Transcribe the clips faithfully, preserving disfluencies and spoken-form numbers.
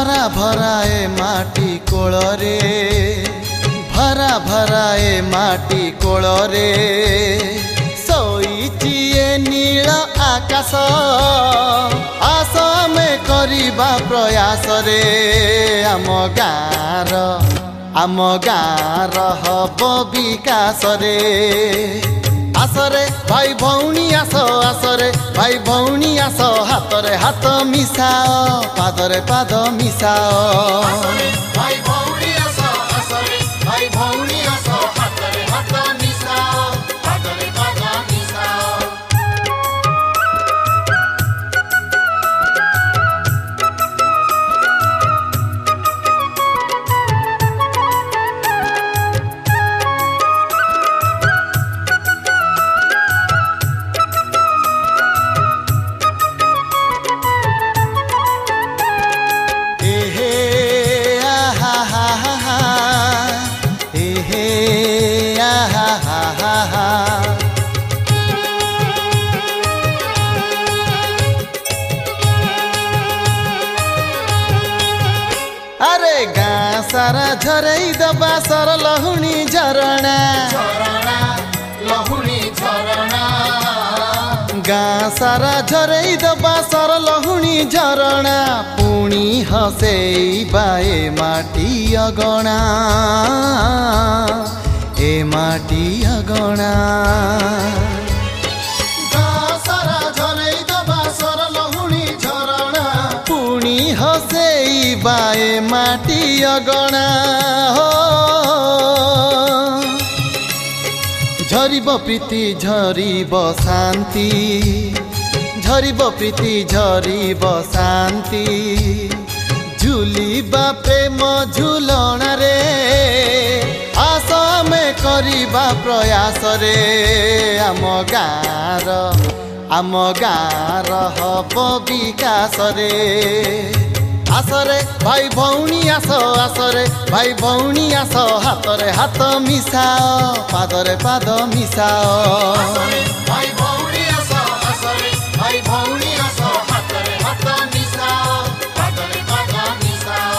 भरा भरा ए माटी कोल रे भरा भरा ए माटी कोल रे सोईची ए नील आकाश आस में करिबा प्रयास रे आम गाँर आम गाँर हब विकास रे आसरे भाई भौणी आस आसरे भाई भौणी आस हातरे हाथ मिसाओ पादरे पाद मिसाओ भाई भौणी आस आसरे भाई भौणी आस हातरे हाथ मिसाओ पादरे पाद मिसाओ अरे गाँ सारा झरई दबा सर लहुणी झरणा लहुणी झरणा गाँ सारा झरई दबा सर लहुणी झरणा पुणी हसेई बाए माटी अगणा ए माटी अगणा गाँ सारा झरई दबा सर लहुणी झरणा पुणी हसेई बाए माटी अगणा हो झरिब प्रीति झरिब शांति झरिब प्रीति झरिब शांति झुलिबा प्रेम झुलण रे आस में करिबा प्रयास रे आम गाँर आम गाँर हब विकास रे आसरे भाई भौणी आस आसरे भाई भौणी आस हातरे हाथ मिसाओ पादरे पाद मिसाओ भाई भौणी आस आसरे भाई भौणी आस हातरे हाथ मिसाओ पादरे पाद मिसाओ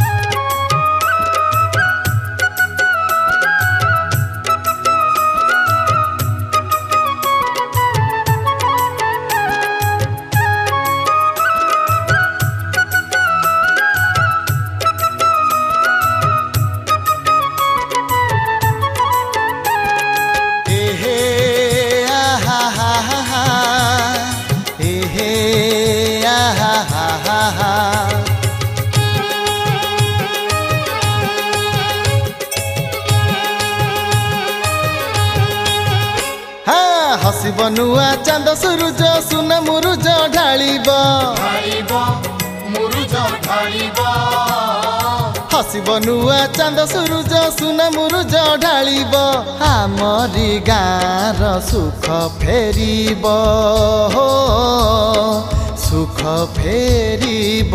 हसिब नुआ चांद सुरुज सुन मुरुज ढालिब मुरुज ढालिब हसिब नुआ चांद सुरुज सुन मुरुज ढालिब आमरी गाँर सुख फेरिब हो सुख फेरिब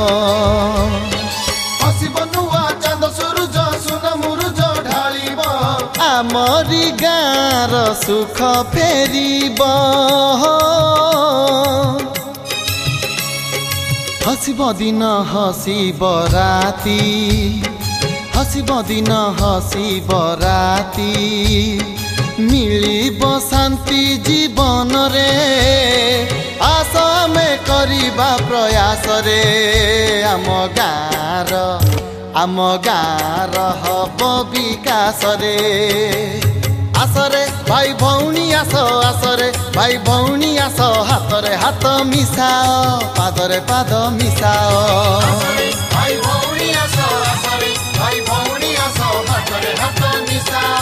हसिब नुआ चांद सुरुज सुन मुरुज ढालिब आमरी गाँर सुख फेरिब हसिब दिन हसिब राति हसिब दिन हसिब राति मिलिब शांति जीवन रे आस में करिबा प्रयास रे आम गाँर आम गाँर हब विकास रे आसरे भाई भौणी आस आसरे भाई भौणी आस हातरे हाथ मिसाओ पादरे पाद मिसाओ भाई भौणी आस आसरे भाई भौणी आस हातरे हाथ मिसाओ